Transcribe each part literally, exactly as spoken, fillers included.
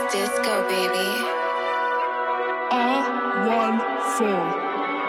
Disco, baby. R one four.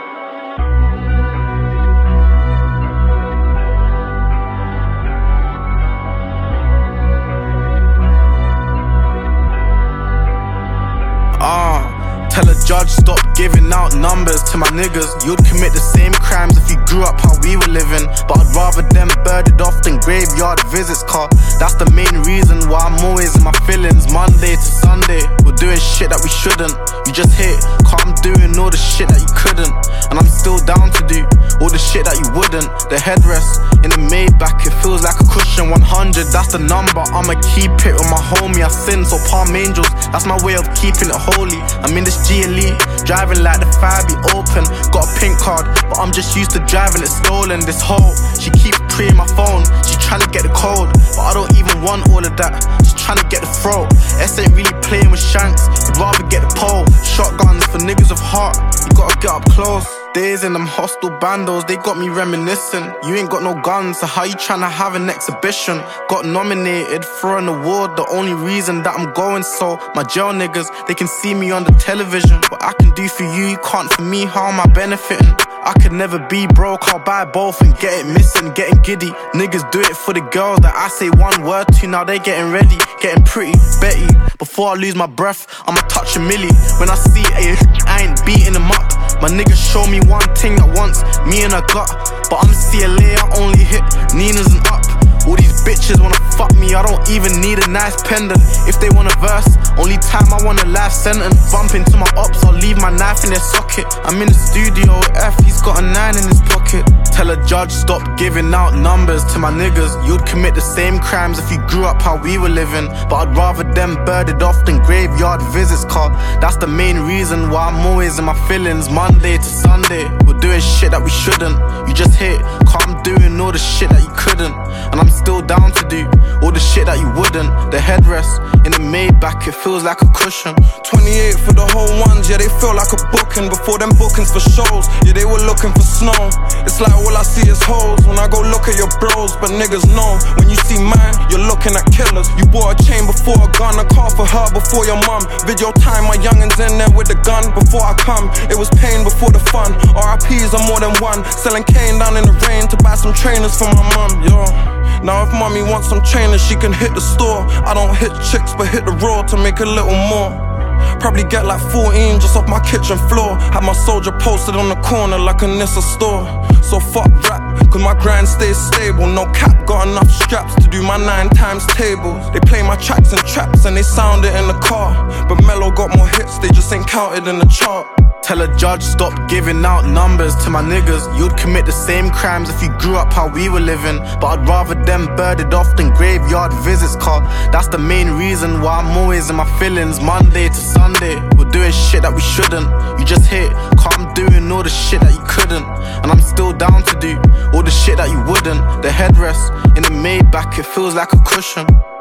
Ah, tell a judge stop giving out numbers to my niggas. You'd commit the same crimes if you grew up how we were living. But I'd rather them birded off than graveyard visits, car. That's the main reason why I'm always in my feelings. Monday to Sunday, we're doing shit that we shouldn't. You just hate, car, I'm doing all the shit that you couldn't. And I'm still down to do all the shit that you wouldn't. The headrest in the Maybach, it feels like a cushion. One hundred, that's the number, I'ma keep it with my homie. I sin, so palm angels, that's my way of keeping it holy. I'm in this G L E, driving like the fire be open. Got a pink card, but I'm just used to driving it stolen. This hoe, she keep preying my phone, she tryna get the code, but I don't even want all of that, she's tryna get the throat. S ain't really playing with shanks, I'd rather get the pole. Shotguns for niggas of heart, you gotta get up close. Days in them hostile bandos, they got me reminiscing. You ain't got no guns, so how you tryna have an exhibition? Got nominated for an award, the only reason that I'm going so. My jail niggas, they can see me on the television. What I can do for you, you can't for me, how am I benefiting? I could never be broke, I'll buy both and get it missing, getting giddy. Niggas do it for the girls that I say one word to, now they getting ready, getting pretty, Betty. Before I lose my breath, I'ma touch a milli. When I see a I ain't beating them up. My niggas show me one thing at once, me and a gut. But I'm C L A, I only hit Nina's and up. All these bitches wanna fuck me, I don't even need a nice pendant. If they want a verse, only time I want a life sentence. Bump into my ops, I'll leave my knife in their socket. I'm in the studio with F, he's got a nine in his pocket. Tell a judge stop giving out numbers to my niggas. You'd commit the same crimes if you grew up how we were living. But I'd rather them birded off than graveyard visits, car. That's the main reason why I'm always in my feelings. Monday to Sunday, we're doing shit that we shouldn't. You just hate, car, I'm doing all the shit that you couldn't. And I'm still down to do all the shit that you wouldn't. The headrest in the Maybach, it feels like a cushion. Twenty-eight for the whole ones, yeah, they feel like a booking. Before them bookings for shows, yeah, they were looking for snow. It's like all I see is hoes when I go look at your bros. But niggas know, when you see mine, you're looking at killers. You bought a chain before a gun, a car for her before your mum. Video time, my youngins in there with the gun before I come. It was pain before the fun, R I Ps are more than one. Selling cane down in the rain to buy some trainers for my mum, yo. Now if mommy wants some trainers, she can hit the store. I don't hit chicks, but hit the raw to make a little more. Probably get like fourteen just off my kitchen floor. Had my soldier posted on the corner like a Nissa store. So fuck rap, cause my grind stays stable. No cap, got enough straps to do my nine times tables. They play my tracks in traps and they sound it in the car. But Mello got more hits, they just ain't counted in the chart. Tell a judge stop giving out numbers to my niggas. You'd commit the same crimes if you grew up how we were living. But I'd rather them birded off than graveyard visits, car. That's the main reason why I'm always in my feelings. Monday to Sunday, we're doing shit that we shouldn't. You just hate, car, I'm doing all the shit that you couldn't. And I'm still down to do all the shit that you wouldn't. The headrest in the Maybach, it feels like a cushion.